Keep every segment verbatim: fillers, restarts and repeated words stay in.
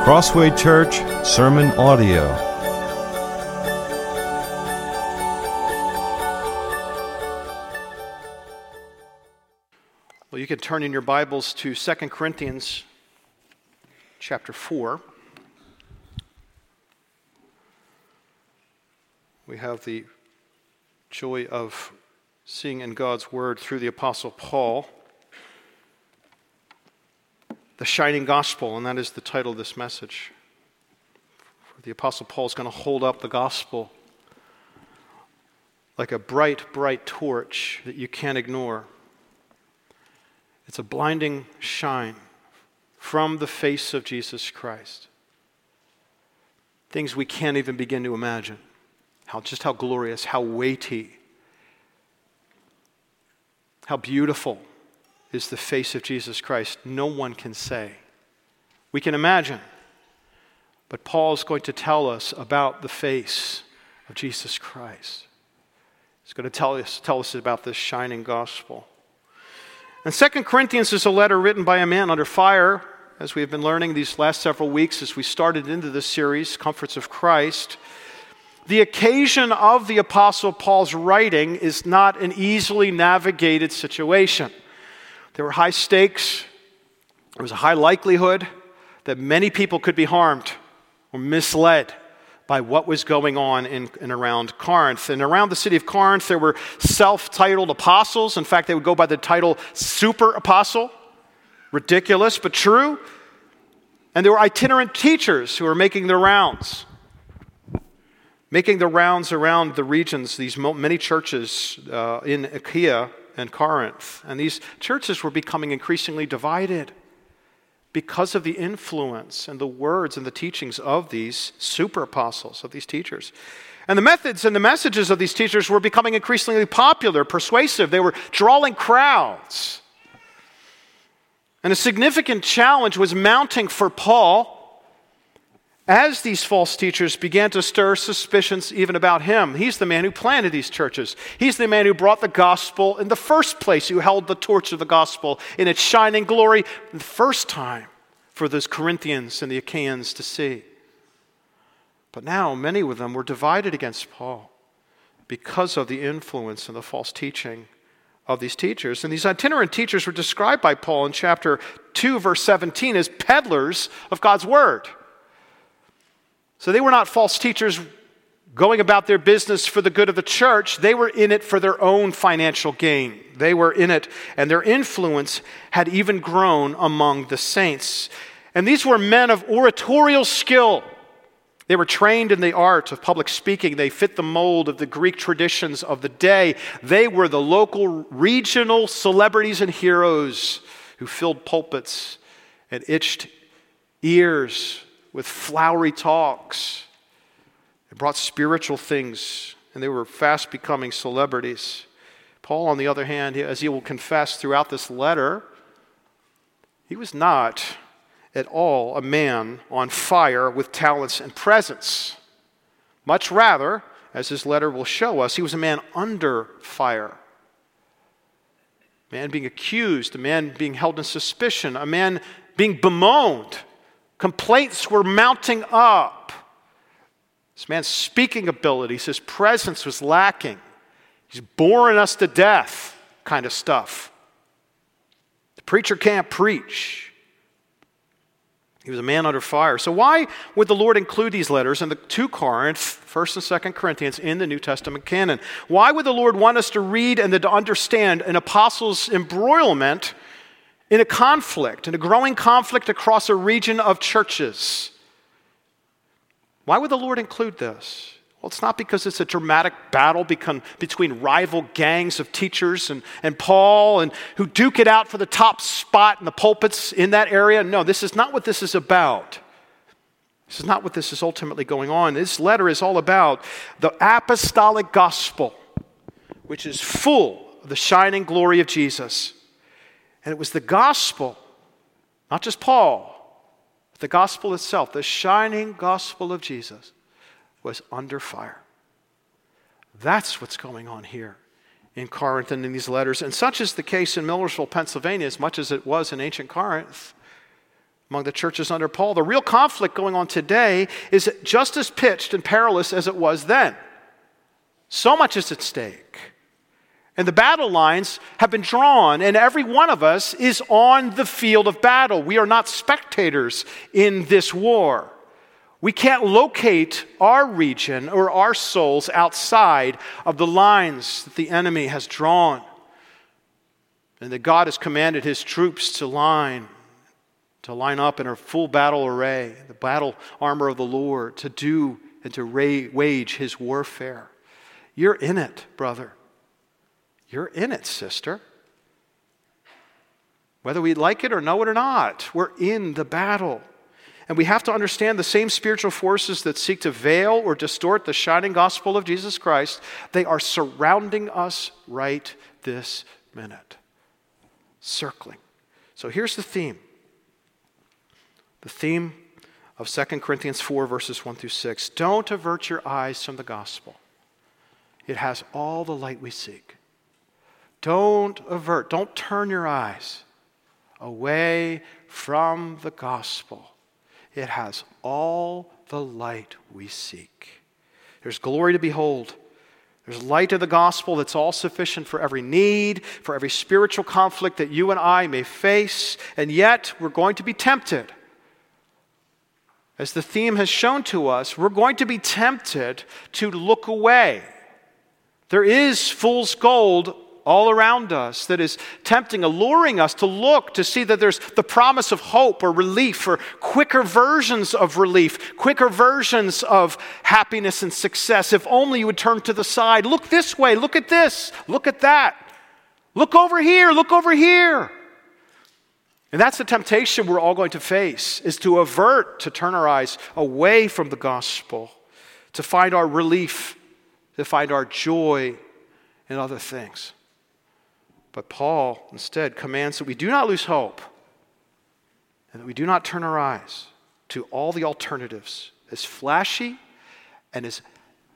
Crossway Church Sermon Audio. Well, you can turn in your Bibles to Second Corinthians chapter four. We have the joy of seeing in God's Word through the Apostle Paul the shining gospel, and that is the title of this message. The Apostle Paul is going to hold up the gospel like a bright, bright torch that you can't ignore. It's a blinding shine from the face of Jesus Christ. Things we can't even begin to imagine. How just how glorious, how weighty, how beautiful is the face of Jesus Christ. No one can say. We can imagine. But Paul is going to tell us about the face of Jesus Christ. He's going to tell us, tell us about this shining gospel. And Second Corinthians is a letter written by a man under fire, as we have been learning these last several weeks as we started into this series, Comforts of Christ. The occasion of the Apostle Paul's writing is not an easily navigated situation. There were high stakes. There was a high likelihood that many people could be harmed or misled by what was going on in and around Corinth. And around the city of Corinth, there were self-titled apostles. In fact, they would go by the title super apostle. Ridiculous, but true. And there were itinerant teachers who were making their rounds. Making their rounds around the regions, these many churches uh, in Achaia and Corinth. And these churches were becoming increasingly divided because of the influence and the words and the teachings of these super apostles, of these teachers. And the methods and the messages of these teachers were becoming increasingly popular, persuasive. They were drawing crowds. And a significant challenge was mounting for Paul as these false teachers began to stir suspicions even about him. He's the man who planted these churches. He's the man who brought the gospel in the first place, who held the torch of the gospel in its shining glory the first time for those Corinthians and the Achaeans to see. But now many of them were divided against Paul because of the influence and the false teaching of these teachers. And these itinerant teachers were described by Paul in chapter two, verse seventeen, as peddlers of God's word. So they were not false teachers going about their business for the good of the church. They were in it for their own financial gain. They were in it, and their influence had even grown among the saints. And these were men of oratorial skill. They were trained in the art of public speaking. They fit the mold of the Greek traditions of the day. They were the local, regional celebrities and heroes who filled pulpits and itched ears with flowery talks. They brought spiritual things, and they were fast becoming celebrities. Paul, on the other hand, as he will confess throughout this letter, he was not at all a man on fire with talents and presence. Much rather, as his letter will show us, he was a man under fire. A man being accused, a man being held in suspicion, a man being bemoaned. Complaints were mounting up. This man's speaking abilities, his presence was lacking. He's boring us to death kind of stuff. The preacher can't preach. He was a man under fire. So why would the Lord include these letters in the to Corinth, First and Second Corinthians, in the New Testament canon? Why would the Lord want us to read and to understand an apostle's embroilment in a conflict, in a growing conflict across a region of churches? Why would the Lord include this? Well, it's not because it's a dramatic battle become, between rival gangs of teachers and, and Paul and who duke it out for the top spot in the pulpits in that area. No, this is not what this is about. This is not what this is ultimately going on. This letter is all about the apostolic gospel, which is full of the shining glory of Jesus. And it was the gospel, not just Paul, but the gospel itself, the shining gospel of Jesus, was under fire. That's what's going on here in Corinth and in these letters. And such is the case in Millersville, Pennsylvania, as much as it was in ancient Corinth. among the churches under Paul. The real conflict going on today is just as pitched and perilous as it was then. So much is at stake. And the battle lines have been drawn, and every one of us is on the field of battle. We are not spectators in this war. We can't locate our region or our souls outside of the lines that the enemy has drawn, and that God has commanded his troops to line, to line up in a full battle array, the battle armor of the Lord, to do and to ra- wage his warfare. You're in it, brother. You're in it, sister. Whether we like it or know it or not, we're in the battle. And we have to understand the same spiritual forces that seek to veil or distort the shining gospel of Jesus Christ, they are surrounding us right this minute. Circling. So here's the theme. The theme of Second Corinthians four, verses one through six. Don't avert your eyes from the gospel. It has all the light we seek. Don't avert, don't turn your eyes away from the gospel. It has all the light we seek. There's glory to behold. There's light of the gospel that's all sufficient for every need, for every spiritual conflict that you and I may face, and yet we're going to be tempted. As the theme has shown to us, we're going to be tempted to look away. There is fool's gold all around us that is tempting, alluring us to look, to see that there's the promise of hope or relief or quicker versions of relief, quicker versions of happiness and success. If only you would turn to the side. Look this way, look at this, look at that. Look over here, look over here. And that's the temptation we're all going to face, is to avert, to turn our eyes away from the gospel, to find our relief, to find our joy in other things. But Paul instead commands that we do not lose hope and that we do not turn our eyes to all the alternatives, as flashy and as,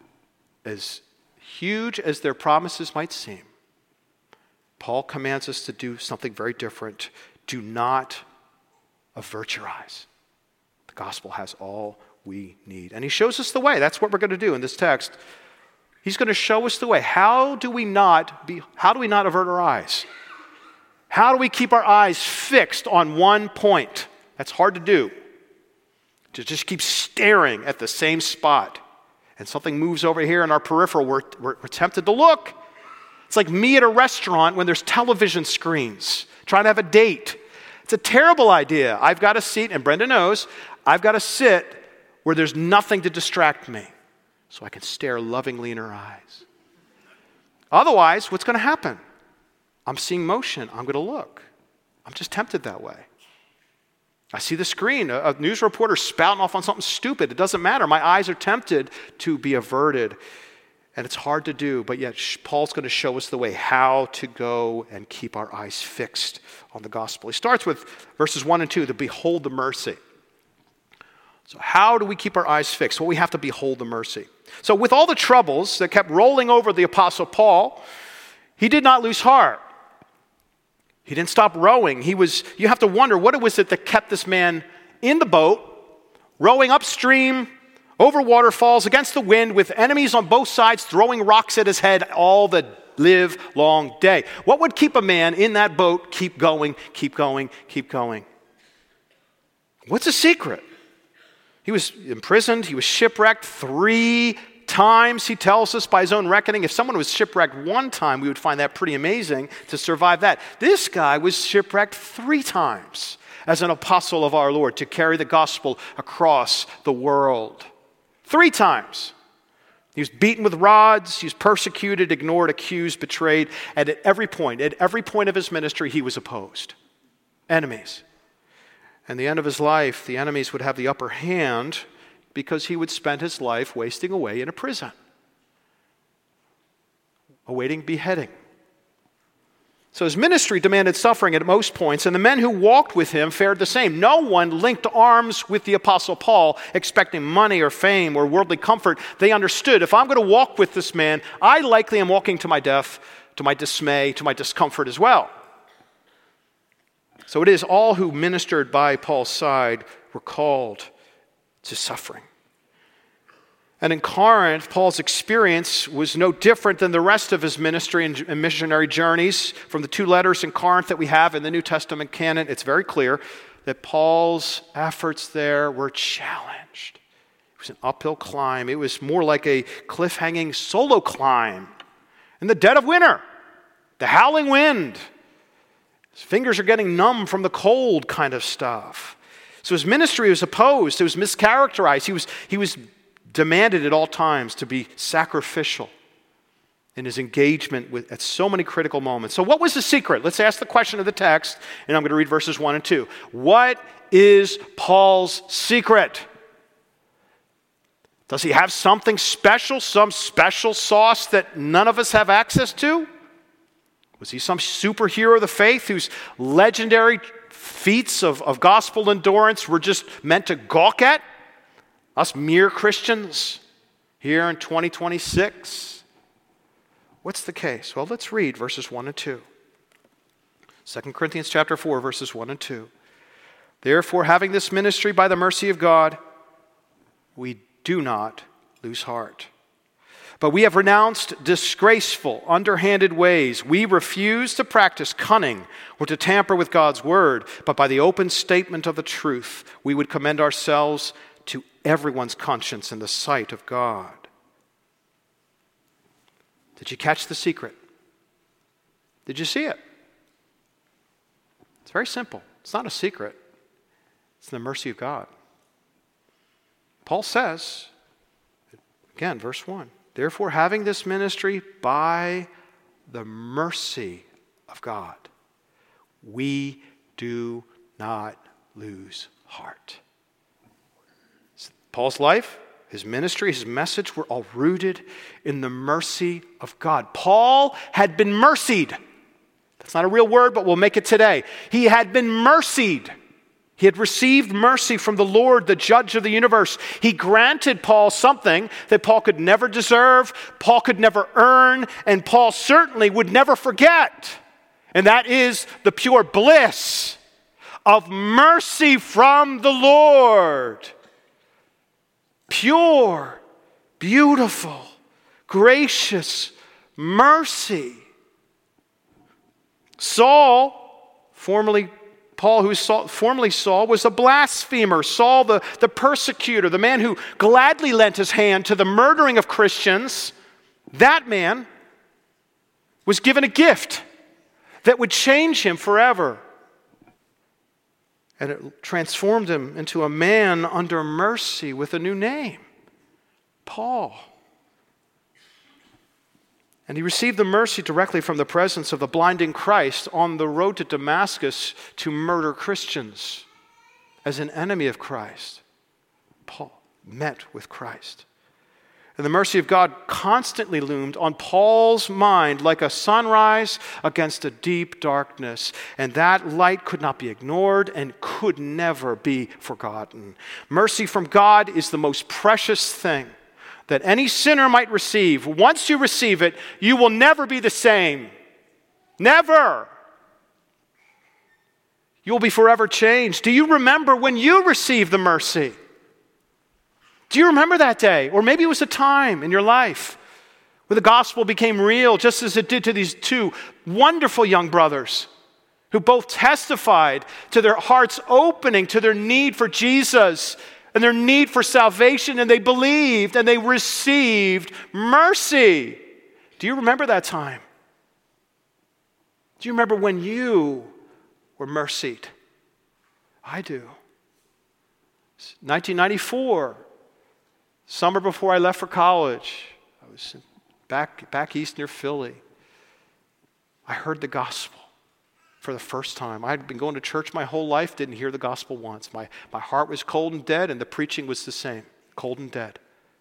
as huge as their promises might seem. Paul commands us to do something very different. Do not avert your eyes. The gospel has all we need. And he shows us the way. That's what we're going to do in this text. He's going to show us the way. How do we not be, how do we not avert our eyes? How do we keep our eyes fixed on one point? That's hard to do. To just keep staring at the same spot. And something moves over here in our peripheral, we're, we're, we're tempted to look. It's like me at a restaurant when there's television screens, trying to have a date. It's a terrible idea. I've got a seat, and Brenda knows, I've got to sit where there's nothing to distract me, so I can stare lovingly in her eyes. Otherwise, what's going to happen? I'm seeing motion. I'm going to look. I'm just tempted that way. I see the screen, a, a news reporter spouting off on something stupid. It doesn't matter. My eyes are tempted to be averted. And it's hard to do, but yet Paul's going to show us the way how to go and keep our eyes fixed on the gospel. He starts with verses one and two, to behold the mercy. So how do we keep our eyes fixed? Well, we have to behold the mercy. So with all the troubles that kept rolling over the Apostle Paul, he did not lose heart. He didn't stop rowing. He was, you have to wonder, what was it that kept this man in the boat, rowing upstream, over waterfalls, against the wind, with enemies on both sides throwing rocks at his head all the live long day? What would keep a man in that boat keep going, keep going, keep going? What's the secret? He was imprisoned. He was shipwrecked three times, he tells us by his own reckoning. If someone was shipwrecked one time, we would find that pretty amazing to survive that. This guy was shipwrecked three times as an apostle of our Lord to carry the gospel across the world. Three times. He was beaten with rods, he was persecuted, ignored, accused, betrayed, and at every point, at every point of his ministry, he was opposed. Enemies. And the end of his life, the enemies would have the upper hand because he would spend his life wasting away in a prison, awaiting beheading. So his ministry demanded suffering at most points, and the men who walked with him fared the same. No one linked arms with the Apostle Paul expecting money or fame or worldly comfort. They understood, if I'm going to walk with this man, I likely am walking to my death, to my dismay, to my discomfort as well. So it is all who ministered by Paul's side were called to suffering. And in Corinth, Paul's experience was no different than the rest of his ministry and missionary journeys. From the two letters in Corinth that we have in the New Testament canon, it's very clear that Paul's efforts there were challenged. It was an uphill climb. It was more like a cliff-hanging solo climb in the dead of winter, the howling wind. His fingers are getting numb from the cold kind of stuff. So his ministry was opposed. It was mischaracterized. He was, he was demanded at all times to be sacrificial in his engagement with, at so many critical moments. So what was the secret? Let's ask the question of the text, and I'm going to read verses one and two. What is Paul's secret? Does he have something special, some special sauce that none of us have access to? Was he some superhero of the faith whose legendary feats of, of gospel endurance were just meant to gawk at us mere Christians here in twenty twenty-six? What's the case? Well, let's read verses one and two. Second Corinthians chapter four, verses one and two. Therefore, having this ministry by the mercy of God, we do not lose heart. But we have renounced disgraceful, underhanded ways. We refuse to practice cunning or to tamper with God's word, but by the open statement of the truth, we would commend ourselves to everyone's conscience in the sight of God. Did you catch the secret? Did you see it? It's very simple. It's not a secret. It's the mercy of God. Paul says, again, verse one, therefore, having this ministry by the mercy of God, we do not lose heart. Paul's life, his ministry, his message were all rooted in the mercy of God. Paul had been mercied. That's not a real word, but we'll make it today. He had been mercied. He had received mercy from the Lord, the judge of the universe. He granted Paul something that Paul could never deserve, Paul could never earn, and Paul certainly would never forget. And that is the pure bliss of mercy from the Lord. Pure, beautiful, gracious mercy. Saul, formerly Paul, who Saul, formerly Saul, was a blasphemer. Saul, the, the persecutor, the man who gladly lent his hand to the murdering of Christians, that man was given a gift that would change him forever. And it transformed him into a man under mercy with a new name, Paul. And he received the mercy directly from the presence of the blinding Christ on the road to Damascus to murder Christians. As an enemy of Christ, Paul met with Christ. And the mercy of God constantly loomed on Paul's mind like a sunrise against a deep darkness. And that light could not be ignored and could never be forgotten. Mercy from God is the most precious thing that any sinner might receive. Once you receive it, you will never be the same. Never. You will be forever changed. Do you remember when you received the mercy? Do you remember that day? Or maybe it was a time in your life where the gospel became real, just as it did to these two wonderful young brothers who both testified to their hearts opening to their need for Jesus and their need for salvation, and they believed and they received mercy. Do you remember that time? Do you remember when you were mercied? I do. nineteen ninety-four. Summer before I left for college, I was back, back east near Philly. I heard the gospel for the first time. I had been going to church my whole life, didn't hear the gospel once. My, my heart was cold and dead, and the preaching was the same, cold and dead.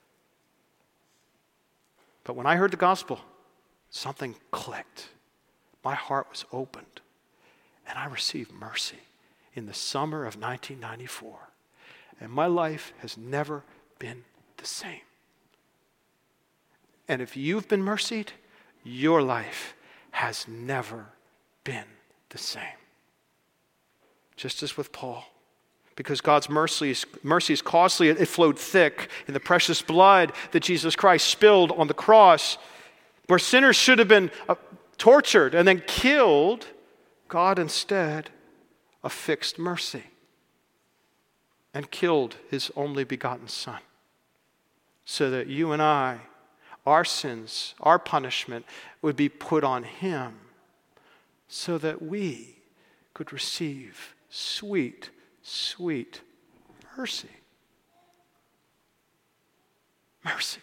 But when I heard the gospel, something clicked. My heart was opened, and I received mercy in the summer of nineteen ninety-four. And my life has never been the same. And if you've been mercied, your life has never been the same. just as with Paul. Because God's mercy is, mercy is costly, it flowed thick in the precious blood that Jesus Christ spilled on the cross, where sinners should have been uh, tortured and then killed. God instead affixed mercy and killed his only begotten Son, so that you and I, our sins, our punishment would be put on him, so that we could receive sweet, sweet mercy. Mercy.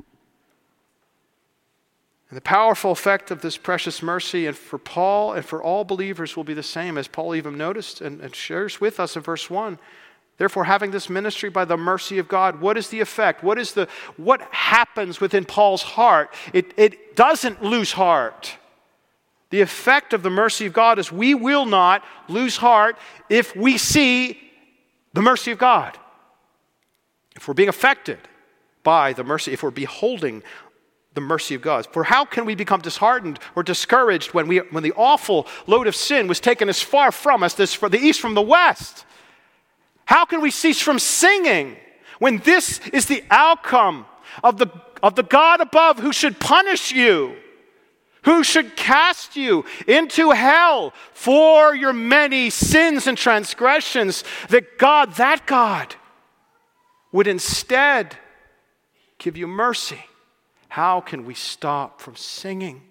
And the powerful effect of this precious mercy, and for Paul and for all believers, will be the same, as Paul even noticed and, and shares with us in verse one. Therefore, having this ministry by the mercy of God, what is the effect? What is the what happens within Paul's heart? It, it doesn't lose heart. The effect of the mercy of God is we will not lose heart if we see the mercy of God. If we're being affected by the mercy, if we're beholding the mercy of God. For how can we become disheartened or discouraged when we when the awful load of sin was taken as far from us, this from the east from the west? How can we cease from singing when this is the outcome of the of the God above who should punish you? Who should cast you into hell for your many sins and transgressions, that God, that God, would instead give you mercy. How can we stop from singing?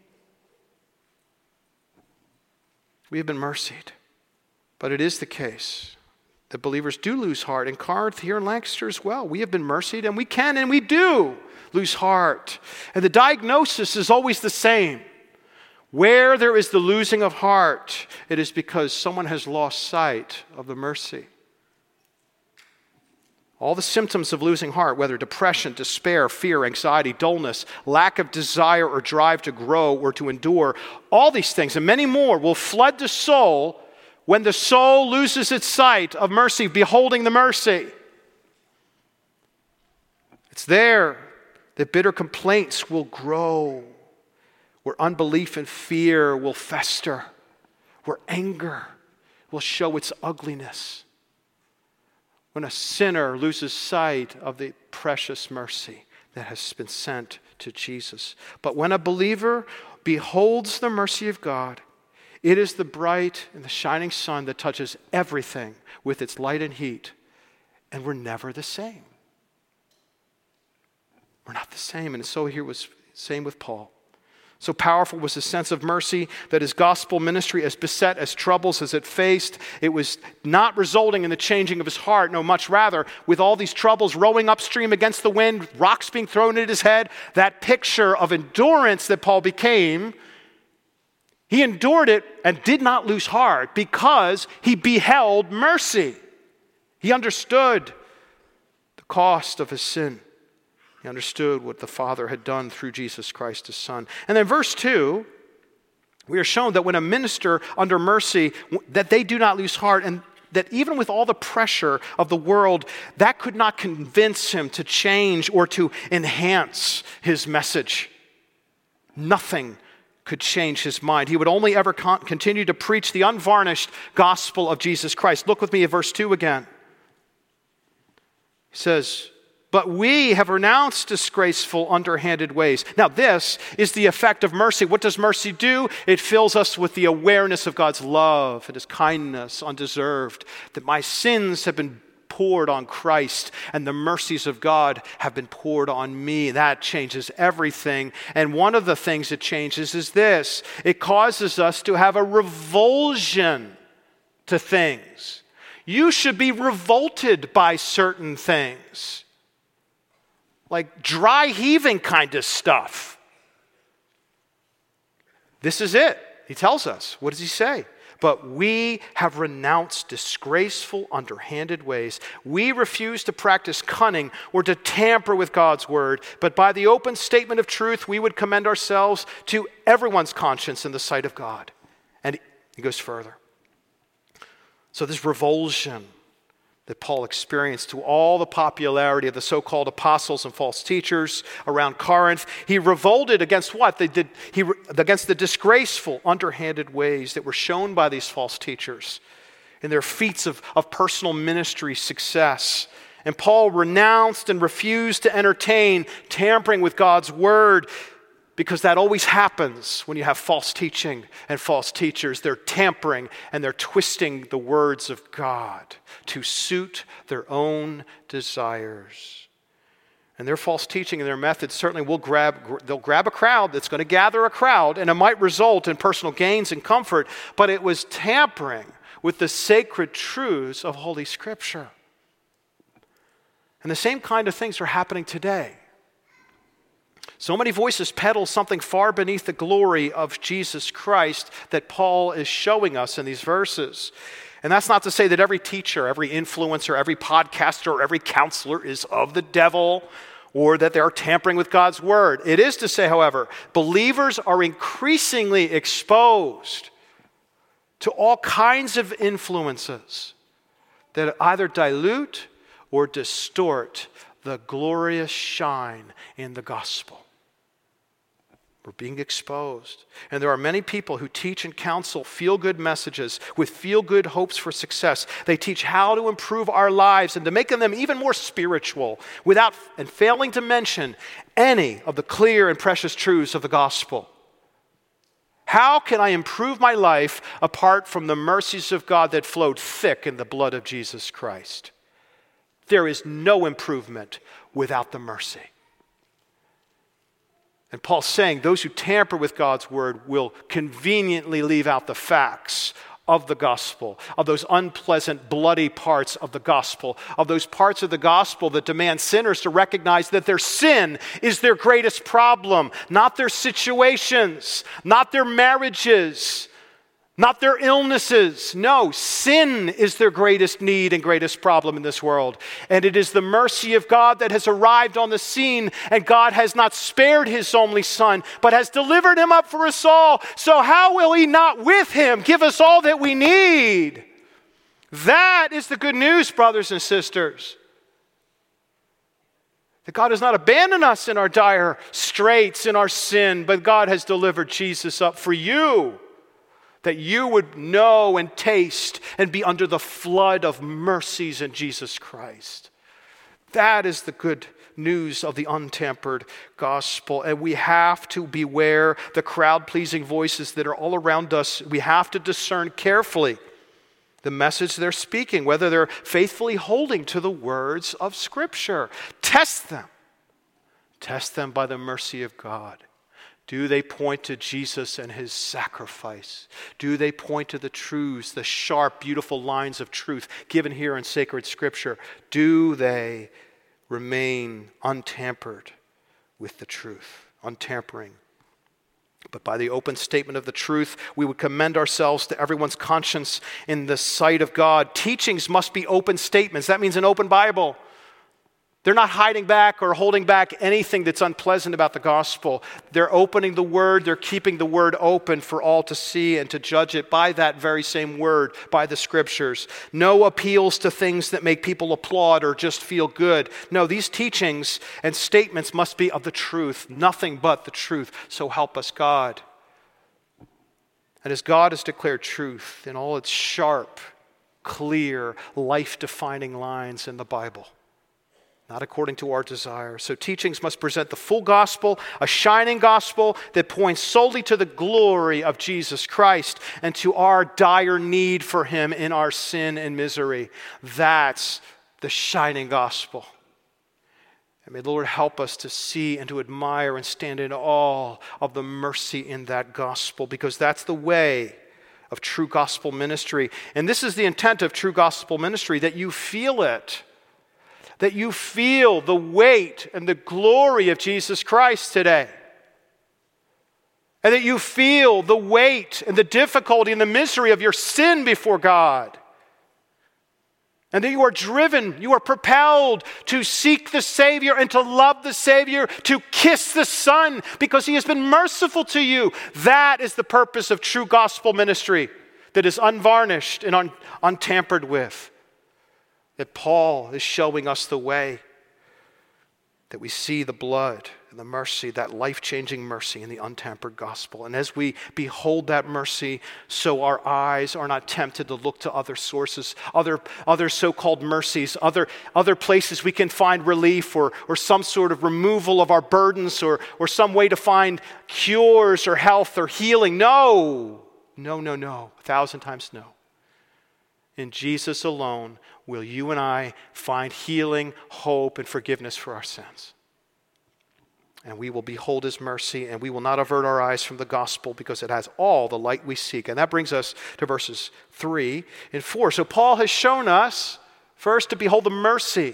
We have been mercied, but it is the case that believers do lose heart. In Corinth, here in Lancaster as well, we have been mercied, and we can and we do lose heart. And the diagnosis is always the same. Where there is the losing of heart, it is because someone has lost sight of the mercy. All the symptoms of losing heart, whether depression, despair, fear, anxiety, dullness, lack of desire or drive to grow or to endure, all these things and many more will flood the soul when the soul loses its sight of mercy, beholding the mercy. It's there that bitter complaints will grow, where unbelief and fear will fester, where anger will show its ugliness. When a sinner loses sight of the precious mercy that has been sent to Jesus. But when a believer beholds the mercy of God, it is the bright and the shining sun that touches everything with its light and heat, and we're never the same. We're not the same, and so here was same with Paul. So powerful was his sense of mercy that his gospel ministry, as beset as troubles as it faced, it was not resulting in the changing of his heart. No, much rather, with all these troubles rowing upstream against the wind, rocks being thrown at his head, that picture of endurance that Paul became, he endured it and did not lose heart because he beheld mercy. He understood the cost of his sin. He understood what the Father had done through Jesus Christ, his Son. And then verse two, we are shown that when a minister under mercy, that they do not lose heart, and that even with all the pressure of the world, that could not convince him to change or to enhance his message. Nothing could change his mind. He would only ever con- continue to preach the unvarnished gospel of Jesus Christ. Look with me at verse two again. He says, but we have renounced disgraceful, underhanded ways. Now this is the effect of mercy. What does mercy do? It fills us with the awareness of God's love and his kindness, undeserved, that my sins have been poured on Christ and the mercies of God have been poured on me. That changes everything. And one of the things it changes is this. It causes us to have a revulsion to things. You should be revolted by certain things. Like dry heaving kind of stuff. This is it. He tells us. What does he say? But we have renounced disgraceful, underhanded ways. We refuse to practice cunning or to tamper with God's word. But by the open statement of truth, we would commend ourselves to everyone's conscience in the sight of God. And he goes further. So this revulsion that Paul experienced to all the popularity of the so-called apostles and false teachers around Corinth. He revolted against what? They did, he, against the disgraceful, underhanded ways that were shown by these false teachers. in their feats of, of personal ministry success. And Paul renounced and refused to entertain tampering with God's word, because that always happens when you have false teaching and false teachers. They're tampering and they're twisting the words of God to suit their own desires. And their false teaching and their methods certainly will grab, they'll grab a crowd that's going to gather a crowd, and it might result in personal gains and comfort, but it was tampering with the sacred truths of Holy Scripture. And the same kind of things are happening today. So many voices peddle something far beneath the glory of Jesus Christ that Paul is showing us in these verses. And that's not to say that every teacher, every influencer, every podcaster, or every counselor is of the devil, or that they're tampering with God's word. It is to say, however, believers are increasingly exposed to all kinds of influences that either dilute or distort the glorious shine in the gospel. We're being exposed. And there are many people who teach and counsel feel-good messages with feel-good hopes for success. They teach how to improve our lives and to make them even more spiritual, without and failing to mention any of the clear and precious truths of the gospel. How can I improve my life apart from the mercies of God that flowed thick in the blood of Jesus Christ? There is no improvement without the mercy. And Paul's saying those who tamper with God's word will conveniently leave out the facts of the gospel, of those unpleasant, bloody parts of the gospel, of those parts of the gospel that demand sinners to recognize that their sin is their greatest problem, not their situations, not their marriages, not their illnesses. No, sin is their greatest need and greatest problem in this world. And it is the mercy of God that has arrived on the scene, and God has not spared his only Son, but has delivered him up for us all. So how will he not with him give us all that we need? That is the good news, brothers and sisters. That God has not abandoned us in our dire straits, in our sin, but God has delivered Jesus up for you, that you would know and taste and be under the flood of mercies in Jesus Christ. That is the good news of the untampered gospel. And we have to beware the crowd-pleasing voices that are all around us. We have to discern carefully the message they're speaking, whether they're faithfully holding to the words of Scripture. Test them. Test them by the mercy of God. Do they point to Jesus and his sacrifice? Do they point to the truths, the sharp, beautiful lines of truth given here in sacred Scripture? Do they remain untampered with the truth, untampering? But by the open statement of the truth, we would commend ourselves to everyone's conscience in the sight of God. Teachings must be open statements. That means an open Bible. They're not hiding back or holding back anything that's unpleasant about the gospel. They're opening the word. They're keeping the word open for all to see and to judge it by that very same word, by the Scriptures. No appeals to things that make people applaud or just feel good. No, these teachings and statements must be of the truth, nothing but the truth. So help us, God. And as God has declared truth in all its sharp, clear, life-defining lines in the Bible, not according to our desire. So teachings must present the full gospel, a shining gospel that points solely to the glory of Jesus Christ and to our dire need for him in our sin and misery. That's the shining gospel. And may the Lord help us to see and to admire and stand in awe of the mercy in that gospel, because that's the way of true gospel ministry. And this is the intent of true gospel ministry, that you feel it. That you feel the weight and the glory of Jesus Christ today. And that you feel the weight and the difficulty and the misery of your sin before God. And that you are driven, you are propelled to seek the Savior and to love the Savior, to kiss the Son because he has been merciful to you. That is the purpose of true gospel ministry that is unvarnished and un- untampered with. That Paul is showing us the way, that we see the blood and the mercy, that life-changing mercy in the untampered gospel. And as we behold that mercy, so our eyes are not tempted to look to other sources, other, other so-called mercies, other, other places we can find relief or, or some sort of removal of our burdens or, or some way to find cures or health or healing. No, no, no, no, a thousand times no. In Jesus alone will you and I find healing, hope, and forgiveness for our sins. And we will behold his mercy, and we will not avert our eyes from the gospel because it has all the light we seek. And that brings us to verses three and four. So Paul has shown us, first, to behold the mercy.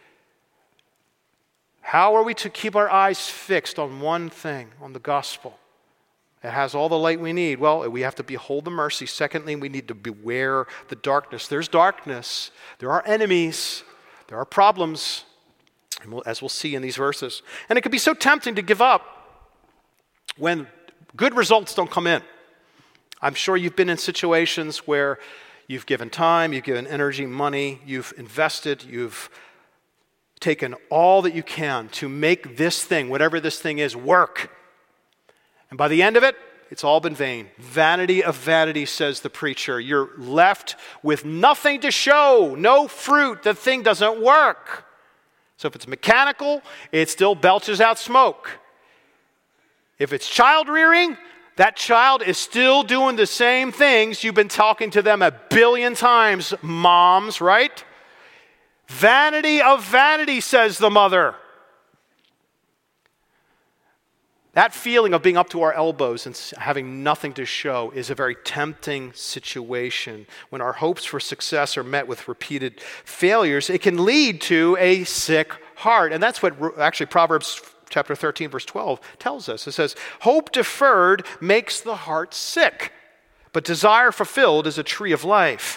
How are we to keep our eyes fixed on one thing, on the gospel? It has all the light we need. Well, we have to behold the mercy. Secondly, we need to beware the darkness. There's darkness. There are enemies. There are problems. And we'll, as we'll see in these verses. And it can be so tempting to give up when good results don't come in. I'm sure you've been in situations where you've given time, you've given energy, money, you've invested, you've taken all that you can to make this thing, whatever this thing is, work. And by the end of it, it's all been vain. Vanity of vanity, says the preacher. You're left with nothing to show, no fruit. The thing doesn't work. So if it's mechanical, it still belches out smoke. If it's child rearing, that child is still doing the same things. You've been talking to them a billion times, moms, right? Vanity of vanity, says the mother. That feeling of being up to our elbows and having nothing to show is a very tempting situation. When our hopes for success are met with repeated failures, it can lead to a sick heart. And that's what actually Proverbs chapter thirteen, verse twelve tells us. It says, hope deferred makes the heart sick, but desire fulfilled is a tree of life.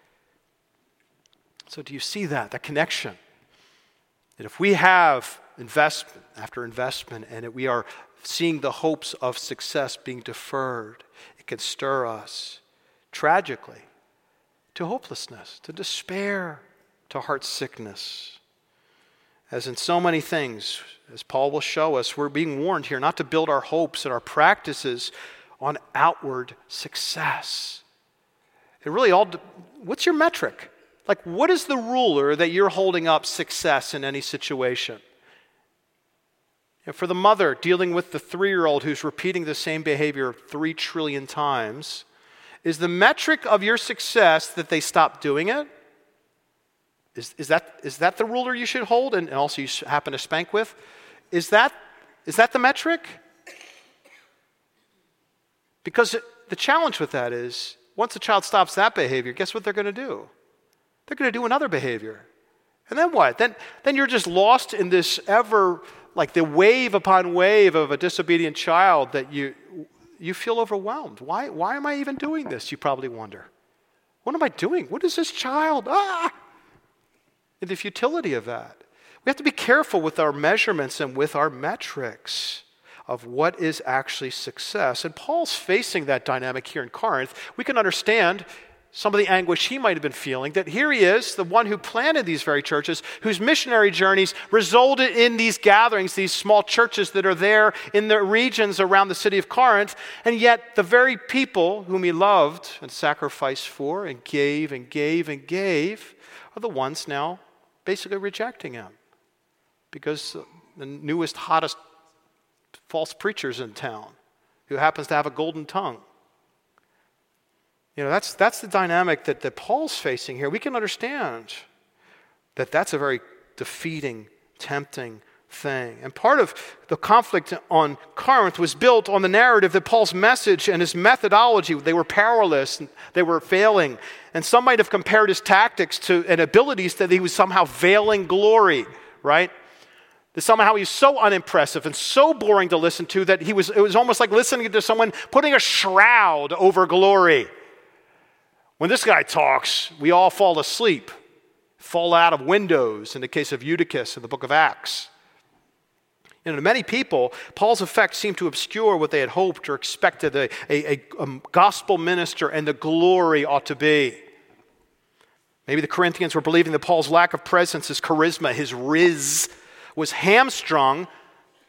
So do you see that, that connection? That if we have investment after investment and that we are seeing the hopes of success being deferred, it can stir us tragically to hopelessness, to despair, to heart sickness. As in so many things, as Paul will show us, we're being warned here not to build our hopes and our practices on outward success. It really all, what's your metric? Like, what is the ruler that you're holding up success in any situation? And for the mother dealing with the three-year-old who's repeating the same behavior three trillion times, is the metric of your success that they stop doing it? Is, is, that, is that the ruler you should hold and also you happen to spank with? Is that, is that the metric? Because the challenge with that is, once a child stops that behavior, guess what they're going to do? They're going to do another behavior. And then what? Then, then you're just lost in this ever, like the wave upon wave of a disobedient child that you you feel overwhelmed. Why, why am I even doing this, you probably wonder. What am I doing? What is this child? Ah! And the futility of that. We have to be careful with our measurements and with our metrics of what is actually success. And Paul's facing that dynamic here in Corinth. We can understand some of the anguish he might have been feeling, that here he is, the one who planted these very churches, whose missionary journeys resulted in these gatherings, these small churches that are there in the regions around the city of Corinth, and yet the very people whom he loved and sacrificed for and gave and gave and gave are the ones now basically rejecting him because the newest, hottest false preacher's in town who happens to have a golden tongue. You know, that's that's the dynamic that, that Paul's facing here. We can understand that that's a very defeating, tempting thing. And part of the conflict on Corinth was built on the narrative that Paul's message and his methodology, they were powerless, and they were failing. And some might have compared his tactics to and abilities that he was somehow veiling glory, right? That somehow he's so unimpressive and so boring to listen to that he was it was almost like listening to someone putting a shroud over glory. When this guy talks, we all fall asleep, fall out of windows in the case of Eutychus in the book of Acts. And to many people, Paul's effect seemed to obscure what they had hoped or expected a, a, a, a gospel minister and the glory ought to be. Maybe the Corinthians were believing that Paul's lack of presence, his charisma, his riz, was hamstrung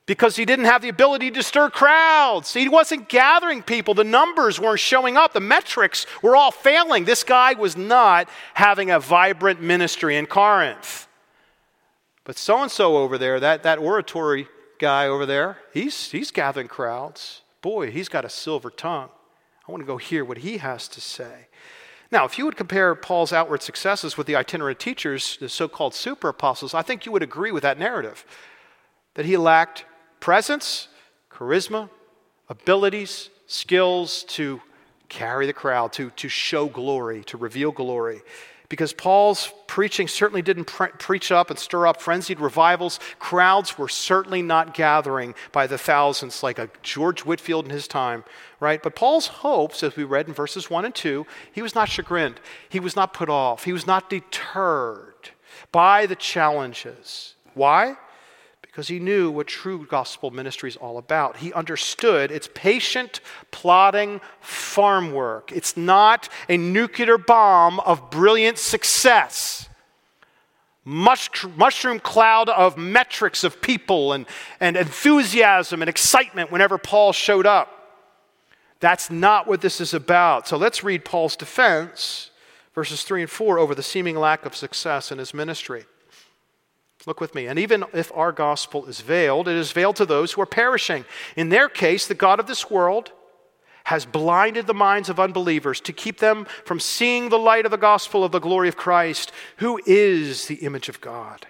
because he didn't have the ability to stir crowds. He wasn't gathering people. The numbers weren't showing up. The metrics were all failing. This guy was not having a vibrant ministry in Corinth. But so-and-so over there, that, that oratory guy over there, he's, he's gathering crowds. Boy, he's got a silver tongue. I want to go hear what he has to say. Now, if you would compare Paul's outward successes with the itinerant teachers, the so-called super apostles, I think you would agree with that narrative, that he lacked presence, charisma, abilities, skills to carry the crowd, to, to show glory, to reveal glory. Because Paul's preaching certainly didn't pre- preach up and stir up frenzied revivals. Crowds were certainly not gathering by the thousands like a George Whitefield in his time, right? But Paul's hopes, as we read in verses one and two, he was not chagrined. He was not put off. He was not deterred by the challenges. Why? Because he knew what true gospel ministry is all about. He understood it's patient, plodding farm work. It's not a nuclear bomb of brilliant success. Mush, mushroom cloud of metrics of people and, and enthusiasm and excitement whenever Paul showed up. That's not what this is about. So let's read Paul's defense, verses three and four, over the seeming lack of success in his ministry. Look with me. And even if our gospel is veiled, it is veiled to those who are perishing. In their case, the God of this world has blinded the minds of unbelievers to keep them from seeing the light of the gospel of the glory of Christ, who is the image of God.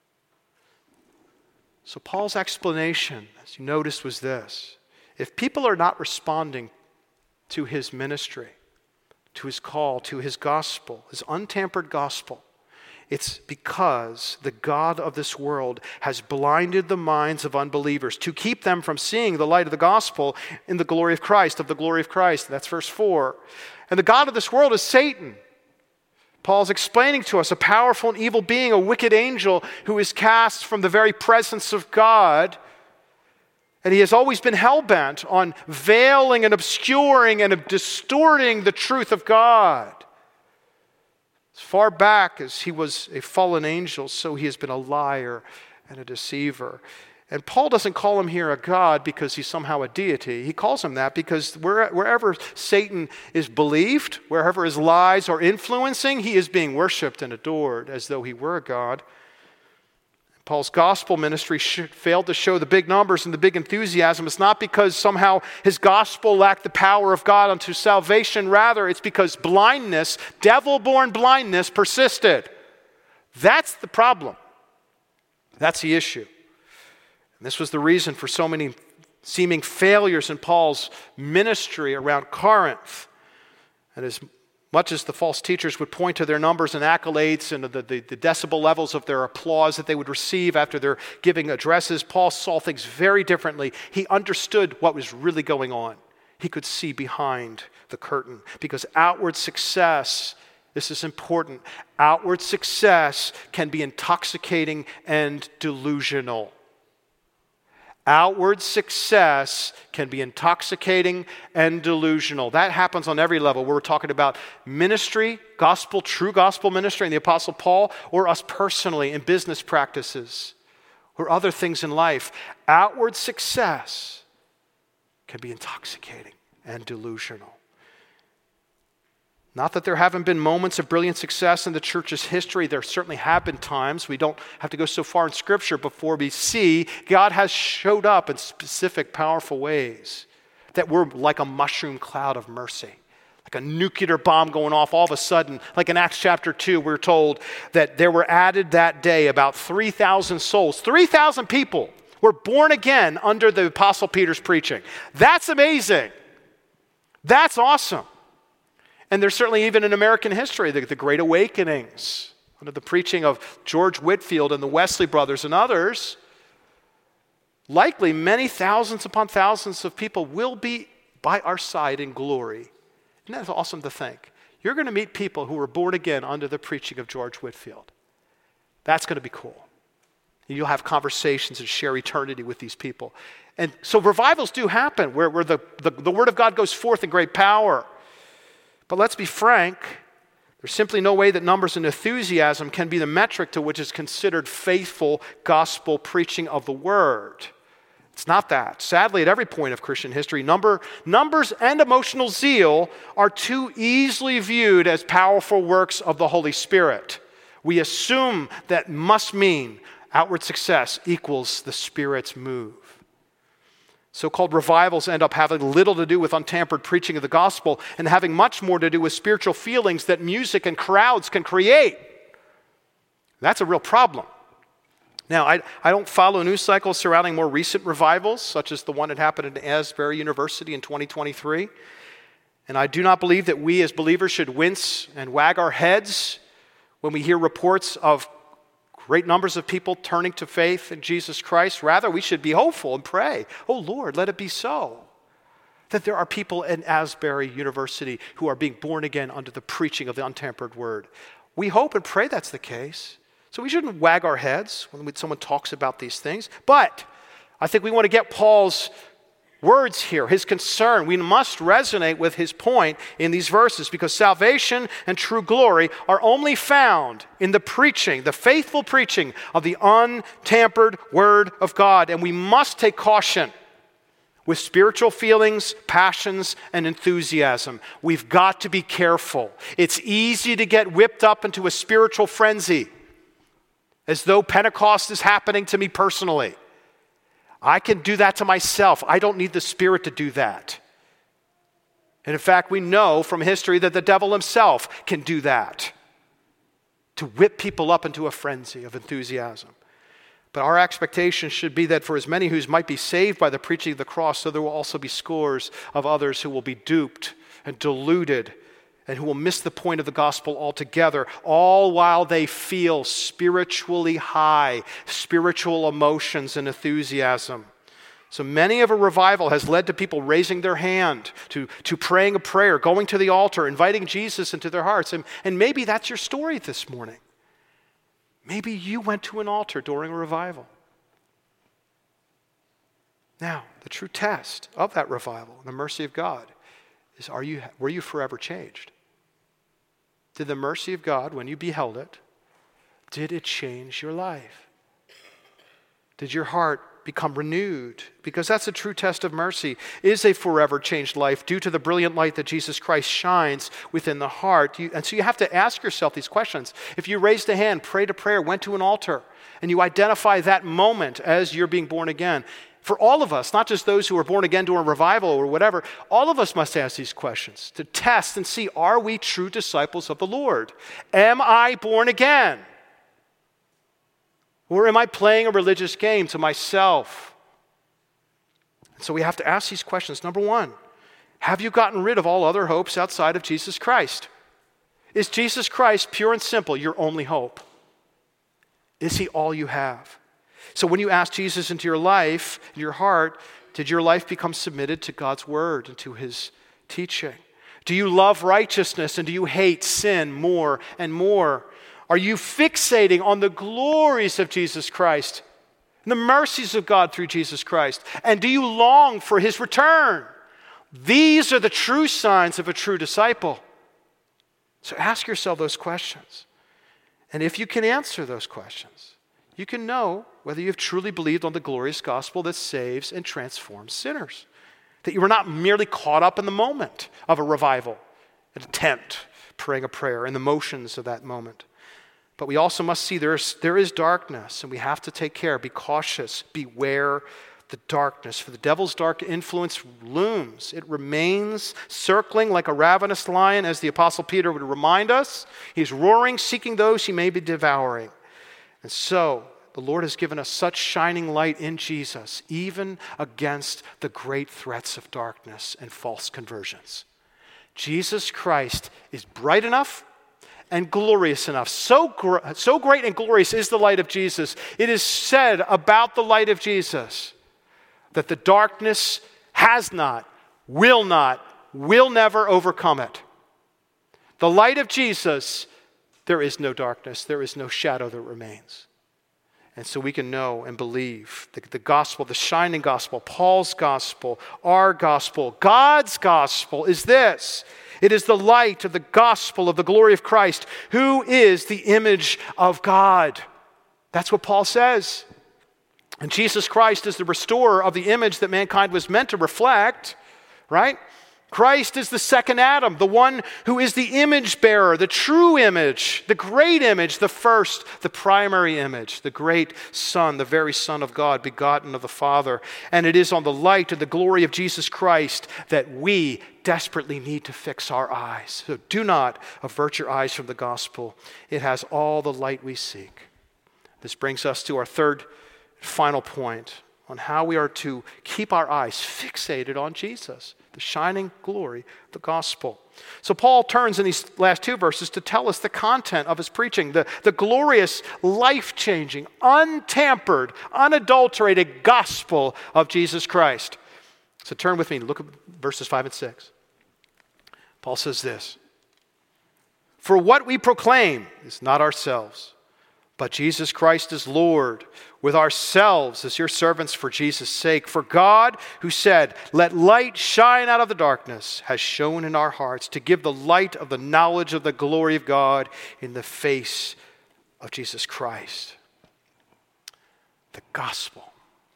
So Paul's explanation, as you noticed, was this. If people are not responding to his ministry, to his call, to his gospel, his untampered gospel, it's because the God of this world has blinded the minds of unbelievers to keep them from seeing the light of the gospel in the glory of Christ, of the glory of Christ. That's verse four. And the God of this world is Satan. Paul's explaining to us a powerful and evil being, a wicked angel who is cast from the very presence of God. And he has always been hell-bent on veiling and obscuring and distorting the truth of God. As far back as he was a fallen angel, so he has been a liar and a deceiver. And Paul doesn't call him here a god because he's somehow a deity. He calls him that because wherever Satan is believed, wherever his lies are influencing, he is being worshipped and adored as though he were a god. Paul's gospel ministry failed to show the big numbers and the big enthusiasm. It's not because somehow his gospel lacked the power of God unto salvation. Rather, it's because blindness, devil-born blindness, persisted. That's the problem. That's the issue. And this was the reason for so many seeming failures in Paul's ministry around Corinth. And as much as the false teachers would point to their numbers and accolades and the, the, the decibel levels of their applause that they would receive after their giving addresses, Paul saw things very differently. He understood what was really going on. He could see behind the curtain because outward success, this is important, outward success can be intoxicating and delusional. Outward success can be intoxicating and delusional. That happens on every level. We're talking about ministry, gospel, true gospel ministry, and the Apostle Paul, or us personally in business practices, or other things in life. Outward success can be intoxicating and delusional. Not that there haven't been moments of brilliant success in the church's history. There certainly have been times. We don't have to go so far in Scripture before we see God has showed up in specific, powerful ways that were like a mushroom cloud of mercy, like a nuclear bomb going off all of a sudden. Like in Acts chapter two, we're told that there were added that day about three thousand souls. three thousand people were born again under the Apostle Peter's preaching. That's amazing. That's awesome. And there's certainly even in American history, the, the Great Awakenings, under the preaching of George Whitefield and the Wesley brothers and others, likely many thousands upon thousands of people will be by our side in glory. Isn't that awesome to think? You're going to meet people who were born again under the preaching of George Whitefield. That's going to be cool. You'll have conversations and share eternity with these people. And so revivals do happen where, where the, the, the Word of God goes forth in great power. But let's be frank, there's simply no way that numbers and enthusiasm can be the metric to which is considered faithful gospel preaching of the word. It's not that. Sadly, at every point of Christian history, number, numbers and emotional zeal are too easily viewed as powerful works of the Holy Spirit. We assume that must mean outward success equals the Spirit's move. So-called revivals end up having little to do with untampered preaching of the gospel and having much more to do with spiritual feelings that music and crowds can create. That's a real problem. Now, I, I don't follow news cycles surrounding more recent revivals, such as the one that happened at Asbury University in twenty twenty-three. And I do not believe that we as believers should wince and wag our heads when we hear reports of great numbers of people turning to faith in Jesus Christ. Rather, we should be hopeful and pray, oh Lord, let it be so. That there are people in Asbury University who are being born again under the preaching of the untampered word. We hope and pray that's the case. So we shouldn't wag our heads when someone talks about these things. But I think we want to get Paul's words here, his concern. We must resonate with his point in these verses because salvation and true glory are only found in the preaching, the faithful preaching of the untampered word of God. And we must take caution with spiritual feelings, passions, and enthusiasm. We've got to be careful. It's easy to get whipped up into a spiritual frenzy as though Pentecost is happening to me personally. I can do that to myself. I don't need the Spirit to do that. And in fact, we know from history that the devil himself can do that, to whip people up into a frenzy of enthusiasm. But our expectation should be that for as many who might be saved by the preaching of the cross, so there will also be scores of others who will be duped and deluded and who will miss the point of the gospel altogether, all while they feel spiritually high, spiritual emotions and enthusiasm. So many of a revival has led to people raising their hand, to, to praying a prayer, going to the altar, inviting Jesus into their hearts. And, and maybe that's your story this morning. Maybe you went to an altar during a revival. Now, the true test of that revival, the mercy of God, is are you, were you forever changed? Did the mercy of God, when you beheld it, did it change your life? Did your heart become renewed? Because that's a true test of mercy, is a forever changed life due to the brilliant light that Jesus Christ shines within the heart. You, and so you have to ask yourself these questions. If you raised a hand, prayed a prayer, went to an altar, and you identify that moment as you're being born again, for all of us, not just those who were born again during revival or whatever, all of us must ask these questions to test and see, are we true disciples of the Lord? Am I born again? Or am I playing a religious game to myself? And so we have to ask these questions. Number one, have you gotten rid of all other hopes outside of Jesus Christ? Is Jesus Christ, pure and simple, your only hope? Is he all you have? So when you ask Jesus into your life, in your heart, did your life become submitted to God's word and to his teaching? Do you love righteousness and do you hate sin more and more? Are you fixating on the glories of Jesus Christ and the mercies of God through Jesus Christ? And do you long for his return? These are the true signs of a true disciple. So ask yourself those questions. And if you can answer those questions, you can know whether you have truly believed on the glorious gospel that saves and transforms sinners. That you were not merely caught up in the moment of a revival, an attempt, praying a prayer, and the motions of that moment. But we also must see there is, there is darkness, and we have to take care, be cautious, beware the darkness. For the devil's dark influence looms. It remains circling like a ravenous lion, as the Apostle Peter would remind us. He's roaring, seeking those he may be devouring. And so, the Lord has given us such shining light in Jesus, even against the great threats of darkness and false conversions. Jesus Christ is bright enough and glorious enough. So, gr- so great and glorious is the light of Jesus. It is said about the light of Jesus that the darkness has not, will not, will never overcome it. The light of Jesus, there is no darkness, there is no shadow that remains. And so we can know and believe the, the gospel, the shining gospel, Paul's gospel, our gospel, God's gospel is this. It is the light of the gospel of the glory of Christ, who is the image of God. That's what Paul says. And Jesus Christ is the restorer of the image that mankind was meant to reflect, right? Christ is the second Adam, the one who is the image bearer, the true image, the great image, the first, the primary image, the great Son, the very Son of God, begotten of the Father. And it is on the light and the glory of Jesus Christ that we desperately need to fix our eyes. So do not avert your eyes from the gospel. It has all the light we seek. This brings us to our third final point on how we are to keep our eyes fixated on Jesus, the shining glory of the gospel. So Paul turns in these last two verses to tell us the content of his preaching, the, the glorious, life-changing, untampered, unadulterated gospel of Jesus Christ. So turn with me, look at verses five and six. Paul says this, "For what we proclaim is not ourselves, but Jesus Christ is Lord, with ourselves as your servants for Jesus' sake. For God, who said, 'Let light shine out of the darkness,' has shone in our hearts to give the light of the knowledge of the glory of God in the face of Jesus Christ." The gospel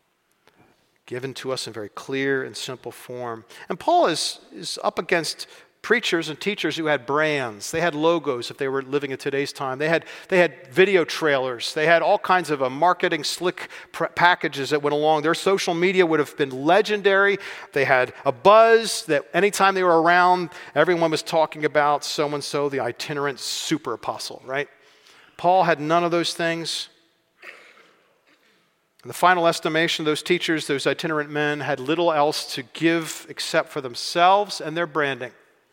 given to us in very clear and simple form. And Paul is, is up against preachers and teachers who had brands. They had logos if they were living in today's time. They had, they had video trailers. They had all kinds of uh, marketing slick pr- packages that went along. Their social media would have been legendary. They had a buzz that anytime they were around, everyone was talking about so-and-so, the itinerant super apostle, right? Paul had none of those things. In the final estimation, those teachers, those itinerant men, had little else to give except for themselves and their branding.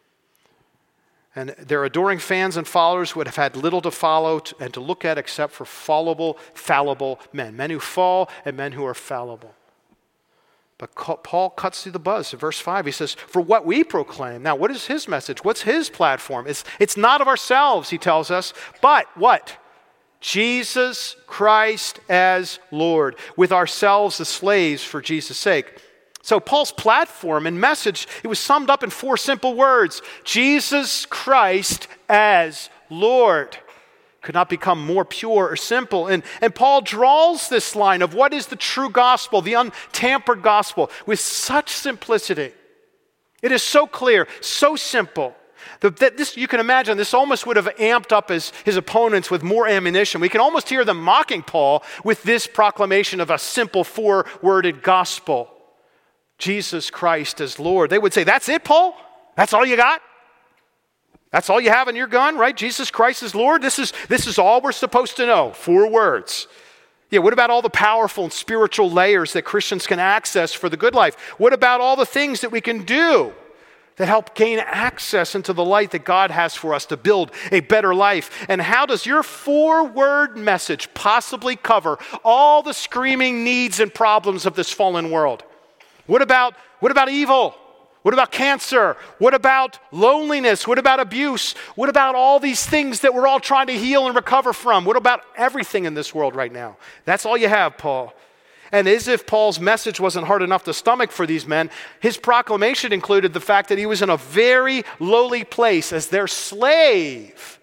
And their adoring fans and followers would have had little to follow and to look at except for fallible, fallible men. Men who fall and men who are fallible. But Paul cuts through the buzz. In verse five, he says, "For what we proclaim." Now, what is his message? What's his platform? It's, it's not of ourselves, he tells us, but what? Jesus Christ as Lord, with ourselves as slaves for Jesus' sake. So Paul's platform and message, it was summed up in four simple words. Jesus Christ as Lord. Could not become more pure or simple. And, and Paul draws this line of what is the true gospel, the untampered gospel, with such simplicity. It is so clear, so simple, that, that this, you can imagine this almost would have amped up his, his opponents with more ammunition. We can almost hear them mocking Paul with this proclamation of a simple four-worded gospel. Jesus Christ as Lord. They would say, "That's it, Paul? That's all you got? That's all you have in your gun, right? Jesus Christ is Lord? This is, this is all we're supposed to know. Four words. Yeah, what about all the powerful and spiritual layers that Christians can access for the good life? What about all the things that we can do that help gain access into the light that God has for us to build a better life? And how does your four-word message possibly cover all the screaming needs and problems of this fallen world? What about, what about evil? What about cancer? What about loneliness? What about abuse? What about all these things that we're all trying to heal and recover from? What about everything in this world right now? That's all you have, Paul. And as if Paul's message wasn't hard enough to stomach for these men, his proclamation included the fact that he was in a very lowly place as their slave.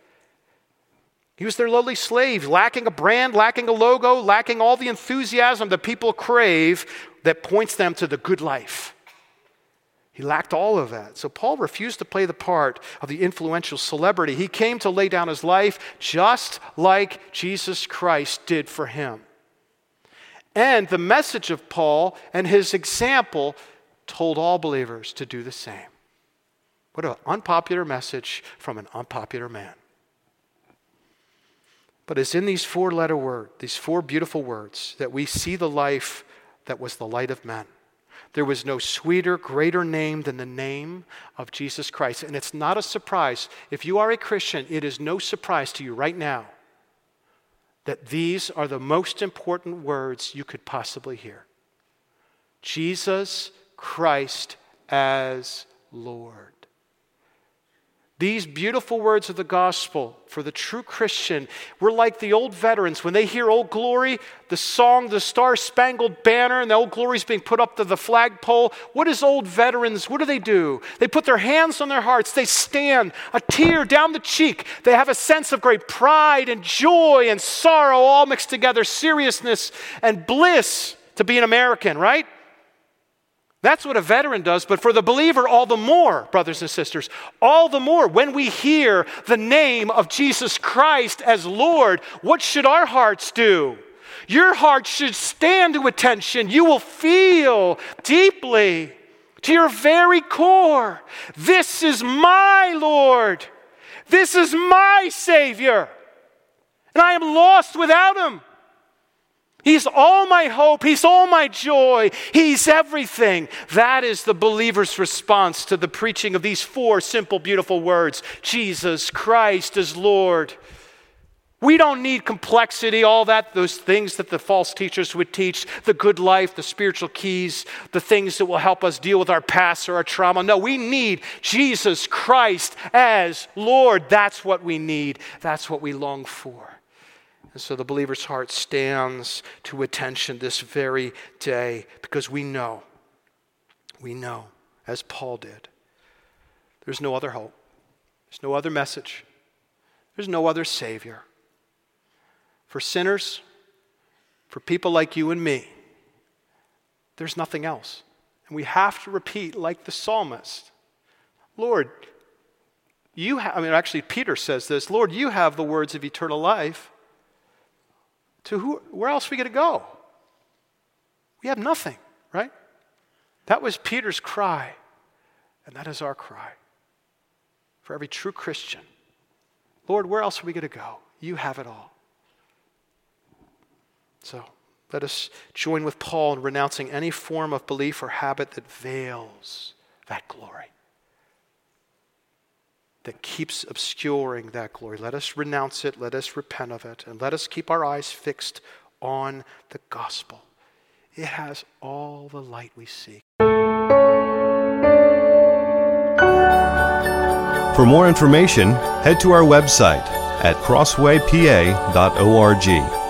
He was their lowly slave, lacking a brand, lacking a logo, lacking all the enthusiasm that people crave that points them to the good life. He lacked all of that. So Paul refused to play the part of the influential celebrity. He came to lay down his life just like Jesus Christ did for him. And the message of Paul and his example told all believers to do the same. What an unpopular message from an unpopular man. But it's in these four-letter words, these four beautiful words, that we see the life that was the light of men. There was no sweeter, greater name than the name of Jesus Christ. And it's not a surprise. If you are a Christian, it is no surprise to you right now that these are the most important words you could possibly hear. Jesus Christ as Lord. These beautiful words of the gospel for the true Christian, we're like the old veterans. When they hear Old Glory, the song, the Star-Spangled Banner, and the Old Glory is being put up to the flagpole, what is old veterans, what do they do? They put their hands on their hearts. They stand, a tear down the cheek. They have a sense of great pride and joy and sorrow all mixed together, seriousness and bliss to be an American, right? That's what a veteran does, but for the believer, all the more, brothers and sisters, all the more, when we hear the name of Jesus Christ as Lord, what should our hearts do? Your heart should stand to attention. You will feel deeply, to your very core, this is my Lord. This is my Savior. And I am lost without Him. He's all my hope. He's all my joy. He's everything. That is the believer's response to the preaching of these four simple, beautiful words. Jesus Christ is Lord. We don't need complexity, all that, those things that the false teachers would teach, the good life, the spiritual keys, the things that will help us deal with our past or our trauma. No, we need Jesus Christ as Lord. That's what we need. That's what we long for. And so the believer's heart stands to attention this very day because we know, we know, as Paul did, there's no other hope. There's no other message. There's no other Savior. For sinners, for people like you and me, there's nothing else. And we have to repeat like the psalmist, Lord, you have, I mean, actually Peter says this, Lord, you have the words of eternal life. To who, where else are we going to go? We have nothing, right? That was Peter's cry, and that is our cry for every true Christian. Lord, where else are we going to go? You have it all. So let us join with Paul in renouncing any form of belief or habit that veils that glory, that keeps obscuring that glory. Let us renounce it, let us repent of it, and let us keep our eyes fixed on the gospel. It has all the light we seek. For more information, head to our website at crossway p a dot org.